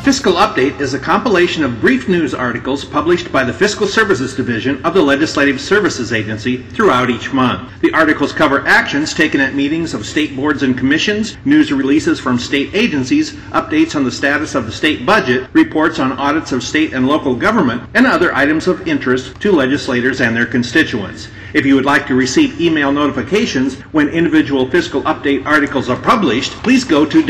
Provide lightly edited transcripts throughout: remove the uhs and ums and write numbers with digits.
Fiscal Update is a compilation of brief news articles published by the Fiscal Services Division of the Legislative Services Agency throughout each month. The articles cover actions taken at meetings of state boards and commissions, news releases from state agencies, updates on the status of the state budget, reports on audits of state and local government, and other items of interest to legislators and their constituents. If you would like to receive email notifications when individual Fiscal Update articles are published, please go to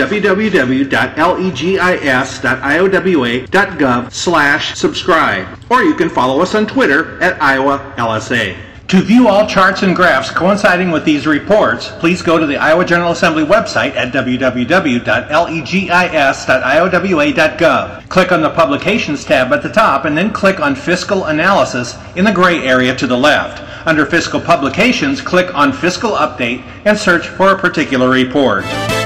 www.legis.iowa.gov/subscribe, or you can follow us on Twitter at @IowaLSA. To view all charts and graphs coinciding with these reports, please go to the Iowa General Assembly website at www.legis.iowa.gov. Click on the Publications tab at the top and then click on Fiscal Analysis in the gray area to the left. Under Fiscal Publications, click on Fiscal Update and search for a particular report.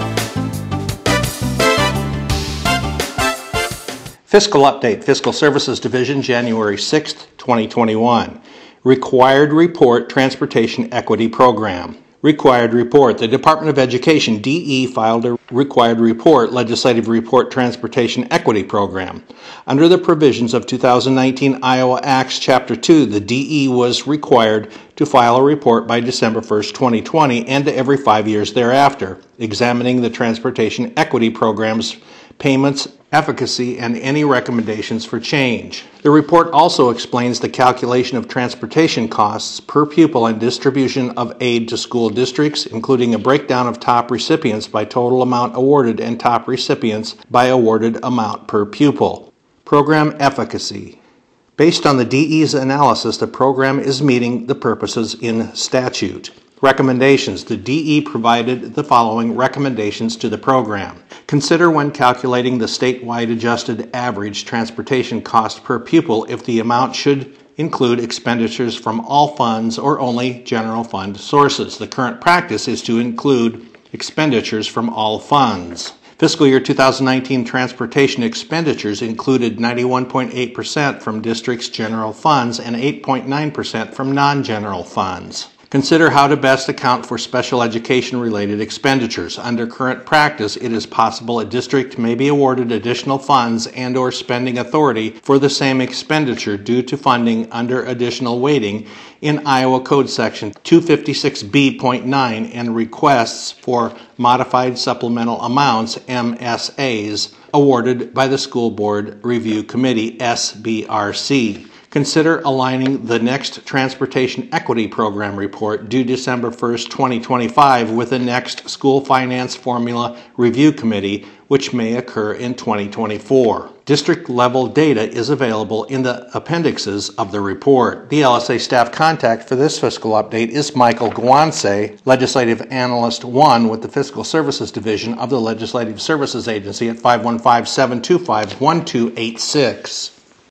Fiscal Update, Fiscal Services Division, January 6th, 2021. Required Report Transportation Equity Program. Required Report. The Department of Education, DE, filed a Required Report, Legislative Report Transportation Equity Program. Under the provisions of 2019 Iowa Acts Chapter 2, the DE was required to file a report by December 1st, 2020, and to every 5 years thereafter, examining the Transportation Equity Program's payments, efficacy, and any recommendations for change. The report also explains the calculation of transportation costs per pupil and distribution of aid to school districts, including a breakdown of top recipients by total amount awarded and top recipients by awarded amount per pupil. Program efficacy. Based on the DE's analysis, the program is meeting the purposes in statute. Recommendations. The DE provided the following recommendations to the program. Consider when calculating the statewide adjusted average transportation cost per pupil if the amount should include expenditures from all funds or only general fund sources. The current practice is to include expenditures from all funds. Fiscal year 2019 transportation expenditures included 91.8% from districts' general funds and 8.9% from non-general funds. Consider how to best account for special education-related expenditures. Under current practice, it is possible a district may be awarded additional funds and/or spending authority for the same expenditure due to funding under additional weighting in Iowa Code Section 256B.9 and requests for modified supplemental amounts, MSAs, awarded by the School Board Review Committee, SBRC. Consider aligning the next Transportation Equity Program report due December 1st, 2025 with the next School Finance Formula Review Committee, which may occur in 2024. District-level data is available in the appendixes of the report. The LSA staff contact for this fiscal update is Michael Guanse, Legislative Analyst 1 with the Fiscal Services Division of the Legislative Services Agency at 515-725-1286.